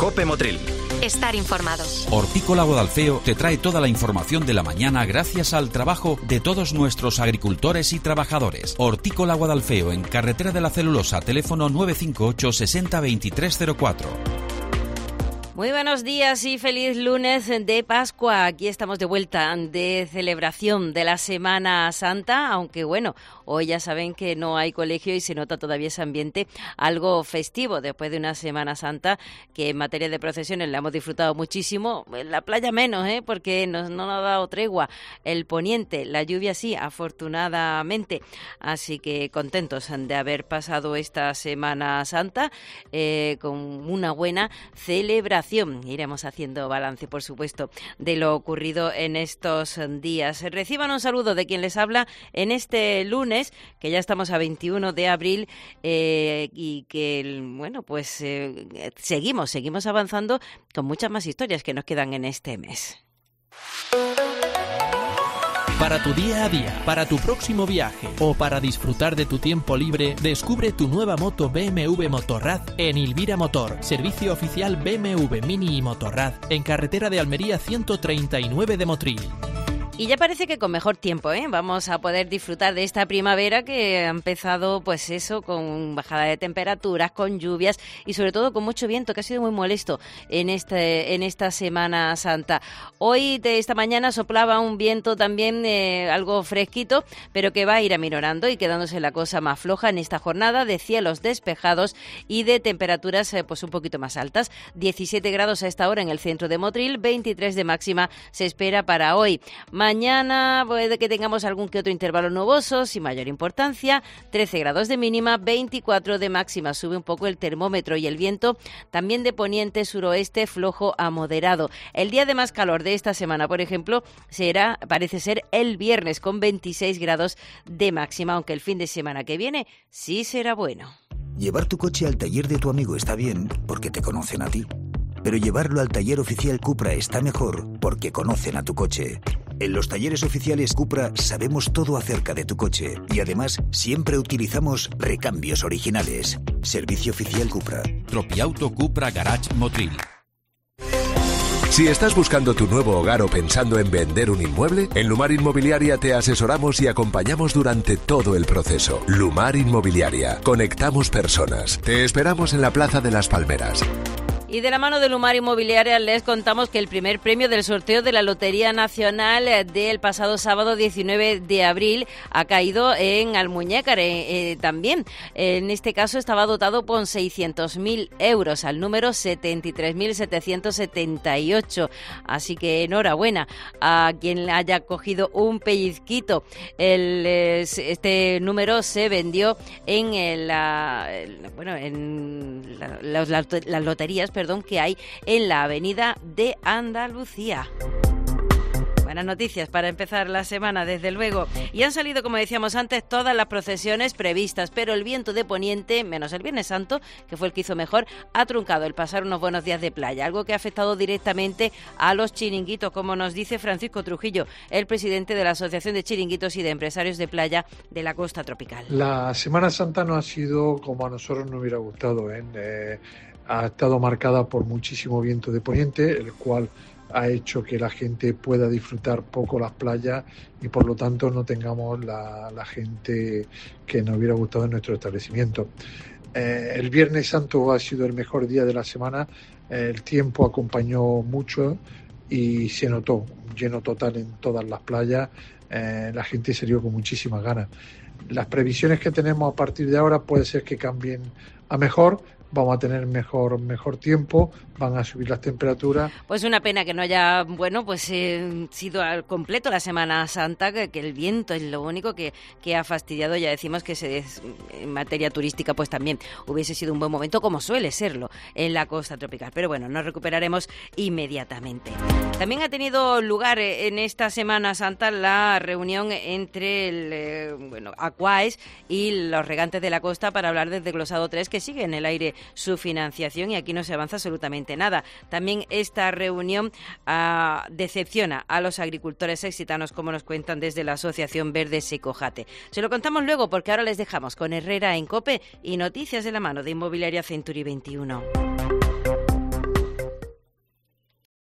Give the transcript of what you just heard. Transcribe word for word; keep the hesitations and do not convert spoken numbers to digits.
COPE Motril. Estar informados. Hortícola Guadalfeo te trae toda la información de la mañana gracias al trabajo de todos nuestros agricultores y trabajadores. Hortícola Guadalfeo, en Carretera de la Celulosa, teléfono nueve cinco ocho sesenta veintitrés cero cuatro. Muy buenos días y feliz lunes de Pascua. Aquí estamos de vuelta de celebración de la Semana Santa, aunque bueno, hoy ya saben que no hay colegio y se nota todavía ese ambiente algo festivo después de una Semana Santa que en materia de procesiones la hemos disfrutado muchísimo. En la playa menos, ¿eh? porque nos, no nos ha dado tregua el poniente, la lluvia sí, afortunadamente. Así que contentos de haber pasado esta Semana Santa eh, con una buena celebración. Iremos haciendo balance, por supuesto, de lo ocurrido en estos días. Reciban un saludo de quien les habla en este lunes, que ya estamos a veintiuno de abril eh, y que, bueno, pues eh, seguimos, seguimos avanzando con muchas más historias que nos quedan en este mes. Para tu día a día, para tu próximo viaje o para disfrutar de tu tiempo libre, descubre tu nueva moto B M W Motorrad en Ilvira Motor, servicio oficial B M W Mini y Motorrad, en carretera de Almería ciento treinta y nueve de Motril. Y ya parece que con mejor tiempo, ¿eh? Vamos a poder disfrutar de esta primavera que ha empezado, pues eso, con bajada de temperaturas, con lluvias y sobre todo con mucho viento, que ha sido muy molesto en este en esta Semana Santa. Hoy, de esta mañana, soplaba un viento también eh, algo fresquito, pero que va a ir aminorando y quedándose la cosa más floja en esta jornada de cielos despejados y de temperaturas eh, pues un poquito más altas. diecisiete grados a esta hora en el centro de Motril, veintitrés de máxima se espera para hoy. Mañana puede que tengamos algún que otro intervalo nuboso, sin mayor importancia, trece grados de mínima, veinticuatro de máxima. Sube un poco el termómetro y el viento también de poniente suroeste flojo a moderado. El día de más calor de esta semana, por ejemplo, será, parece ser el viernes con veintiséis grados de máxima, aunque el fin de semana que viene sí será bueno. Llevar tu coche al taller de tu amigo está bien porque te conocen a ti. Pero llevarlo al taller oficial Cupra está mejor porque conocen a tu coche. En los talleres oficiales Cupra sabemos todo acerca de tu coche y además siempre utilizamos recambios originales. Servicio oficial Cupra. Tropiauto Cupra Garage Motril. Si estás buscando tu nuevo hogar o pensando en vender un inmueble, en Lumar Inmobiliaria te asesoramos y acompañamos durante todo el proceso. Lumar Inmobiliaria. Conectamos personas. Te esperamos en la Plaza de las Palmeras. Y de la mano de Lumar Inmobiliaria les contamos que el primer premio del sorteo de la Lotería Nacional del pasado sábado diecinueve de abril ha caído en Almuñécar eh, eh, también. En este caso estaba dotado con seiscientos mil euros al número setenta y tres mil setecientos setenta y ocho. Así que enhorabuena a quien haya cogido un pellizquito. El, este número se vendió en la, bueno, en la, las, las loterías perdón, que hay en la Avenida de Andalucía. Buenas noticias para empezar la semana, desde luego. Y han salido, como decíamos antes, todas las procesiones previstas, pero el viento de poniente, menos el Viernes Santo, que fue el que hizo mejor, ha truncado el pasar unos buenos días de playa, algo que ha afectado directamente a los chiringuitos, como nos dice Francisco Trujillo, el presidente de la Asociación de Chiringuitos y de Empresarios de Playa de la Costa Tropical. La Semana Santa no ha sido como a nosotros nos hubiera gustado, ¿eh? Eh, ha estado marcada por muchísimo viento de poniente, el cual ha hecho que la gente pueda disfrutar poco las playas y por lo tanto no tengamos la, la gente que nos hubiera gustado en nuestro establecimiento. Eh, el Viernes Santo ha sido el mejor día de la semana, eh, el tiempo acompañó mucho y se notó un lleno total en todas las playas, eh, la gente se dio con muchísimas ganas. Las previsiones que tenemos a partir de ahora puede ser que cambien a mejor. Vamos a tener mejor mejor tiempo, van a subir las temperaturas. Pues una pena que no haya, bueno, pues eh, sido al completo la Semana Santa, que, que el viento es lo único que, que ha fastidiado. Ya decimos que se, en materia turística pues también hubiese sido un buen momento, como suele serlo en la costa tropical. Pero bueno, nos recuperaremos inmediatamente. También ha tenido lugar en esta Semana Santa la reunión entre el eh, bueno, Aquaes y los regantes de la costa para hablar del desglosado tres, que sigue en el aire su financiación y aquí no se avanza absolutamente nada. También esta reunión uh, decepciona a los agricultores exitanos, como nos cuentan desde la Asociación Verde Secojate. Se lo contamos luego porque ahora les dejamos con Herrera en COPE y noticias de la mano de Inmobiliaria Century veintiuno.